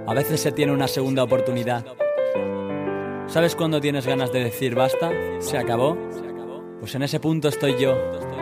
A veces se tiene una segunda oportunidad. ¿Sabes cuándo tienes ganas de decir basta? ¿Se acabó? Pues en ese punto estoy yo.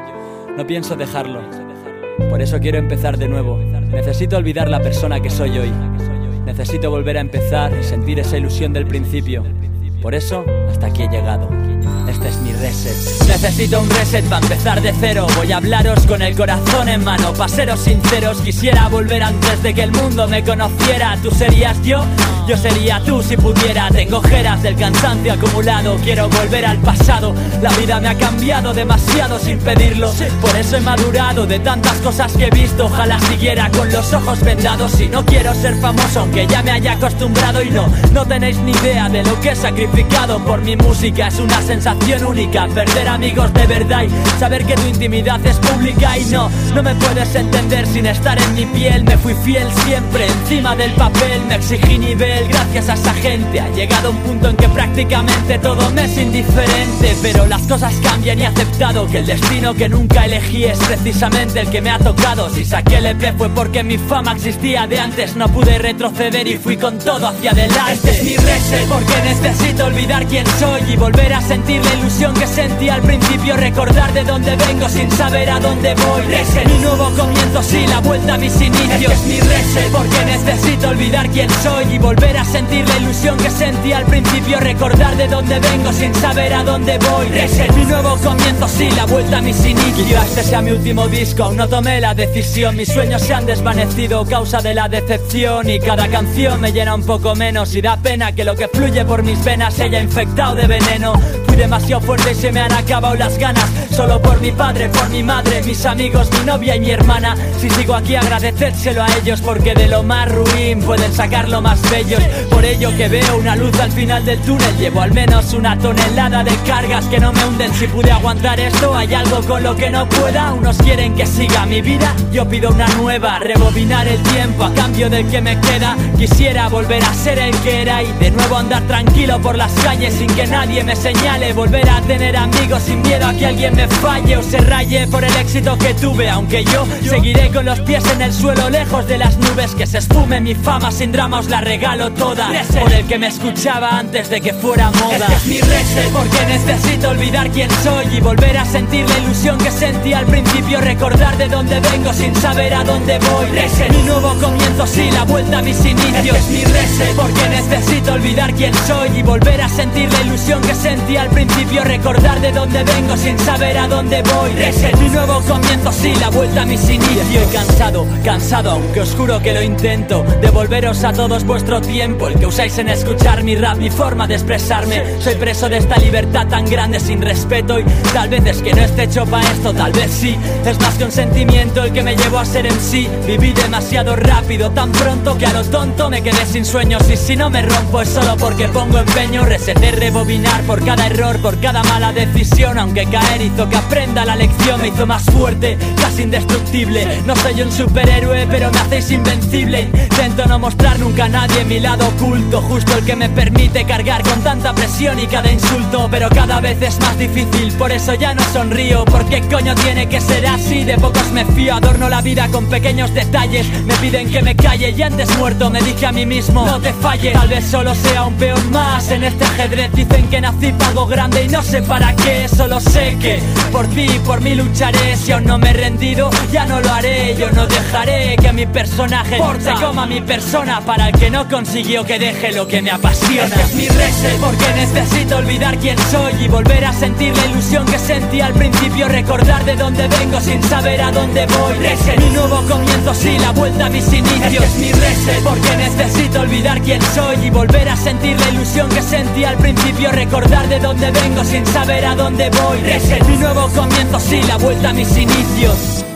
No pienso dejarlo. Por eso quiero empezar de nuevo. Necesito olvidar la persona que soy hoy. Necesito volver a empezar y sentir esa ilusión del principio. Por eso, hasta aquí he llegado. Este es mi reset. Necesito un reset para empezar de cero. Voy a hablaros con el corazón en mano, pa' seros sinceros. Quisiera volver antes de que el mundo me conociera. Tú serías yo sería tú si pudiera. Tengo ojeras del cansancio acumulado. Quiero volver al pasado. La vida me ha cambiado demasiado sin pedirlo. Por eso he madurado de tantas cosas que he visto. Ojalá siguiera con los ojos vendados. Y no quiero ser famoso, aunque ya me haya acostumbrado. Y no tenéis ni idea de lo que he sacrificado por mi música. Es una sensación única, perder amigos de verdad y saber que tu intimidad es pública. Y no me puedes entender sin estar en mi piel. Me fui fiel siempre, encima del papel. Me exigí nivel, gracias a esa gente. Ha llegado un punto en que prácticamente todo me es indiferente. Pero las cosas cambian y he aceptado que el destino que nunca elegí es precisamente el que me ha tocado. Si saqué el EP fue porque mi fama existía de antes. No pude retroceder y fui con todo hacia adelante. Este es mi reset, porque necesito olvidar quién soy y volver a sentir la ilusión que sentí al principio. Recordar de dónde vengo sin saber a dónde voy. Reset, mi nuevo comienzo, sí, la vuelta a mis inicios. Este es mi reset, porque necesito olvidar quién soy y volver a sentir la ilusión que sentí al principio. Recordar de dónde vengo sin saber a dónde voy. Reset, mi nuevo comienzo, sí, la vuelta a mis inicios. Quizás este sea mi último disco, aún no tomé la decisión. Mis sueños se han desvanecido a causa de la decepción. Y cada canción me llena un poco menos. Y da pena que lo que fluye por mis venas se haya infectado de veneno. Fui demasiado fuerte y se me han acabado las ganas. Solo por mi padre, por mi madre, mis amigos, mi novia y mi hermana. Si sigo aquí agradecérselo a ellos, porque de lo más ruin pueden sacar lo más bello. Por ello que veo una luz al final del túnel. Llevo al menos una tonelada de cargas que no me hunden. Si pude aguantar esto, hay algo con lo que no pueda. Unos quieren que siga mi vida, yo pido una nueva. Rebobinar el tiempo a cambio del que me queda. Quisiera volver a ser el que era y de nuevo andar tranquilo por las calles sin que nadie me señale. Volver a tener amigos sin miedo a que alguien me falle o se raye por el éxito que tuve. Aunque yo seguiré con los pies en el suelo, lejos de las nubes. Que se esfume mi fama sin drama, os la regalo toda. Por el que me escuchaba antes de que fuera moda. Este es mi reset, porque necesito olvidar quién soy y volver a sentir la ilusión que sentí al principio. Recordar de dónde vengo sin saber a dónde voy. Reset, mi nuevo comienzo, sí, la vuelta a mis inicios. Este es mi reset, porque necesito olvidar quién soy y volver a sentir la ilusión que sentí al principio. Recordar de dónde vengo sin saber a dónde voy. Reset, mi nuevo comienzo, sí, la vuelta a mis inicios. Estoy cansado, aunque os juro que lo intento. Devolveros a todos vuestro tiempo, el que usáis en escuchar mi rap, mi forma de expresarme. Soy preso de esta libertad tan grande sin respeto. Y tal vez es que no esté hecho pa' esto, tal vez sí. Es más que un sentimiento el que me llevó a ser en sí. Viví demasiado rápido, tan pronto que a lo tonto me quedé sin sueños. Y si no me rompo es solo porque pongo empeño. Reseté, rebobinar por cada error, por cada mala decisión. Aunque caer hizo que aprenda la lección. Me hizo más fuerte, casi indestructible. No soy un superhéroe, pero me hacéis invencible. Intento no mostrar nunca a nadie mi lado oculto, justo el que me permite cargar con tanta presión y cada insulto. Pero cada vez es más difícil, por eso ya no sonrío. Porque coño tiene que ser así, de pocos me fío. Adorno la vida con pequeños detalles. Me piden que me calle y antes muerto me dije a mí mismo: no te falles, tal vez solo sea un peón más en este ajedrez. Dicen que nací para algo grande y no sé para qué. Solo sé que por ti y por mí lucharé. Si aún no me he rendido, ya no lo haré. Yo no dejaré que mi personaje se coma mi persona. Para el que no consiguió que deje lo que me apasiona. Este es mi reset, porque necesito olvidar quién soy y volver a sentir la ilusión que sentí al principio. Recordar de dónde vengo sin saber a dónde voy. Reset, mi nuevo comienzo, sí, la vuelta a mis inicios. Este es mi reset, porque necesito olvidar quién soy y volver a sentir la ilusión que sentí al principio. Recordar de dónde vengo sin saber a dónde voy. Reset, mi nuevo comienzo, sí, la vuelta a mis inicios.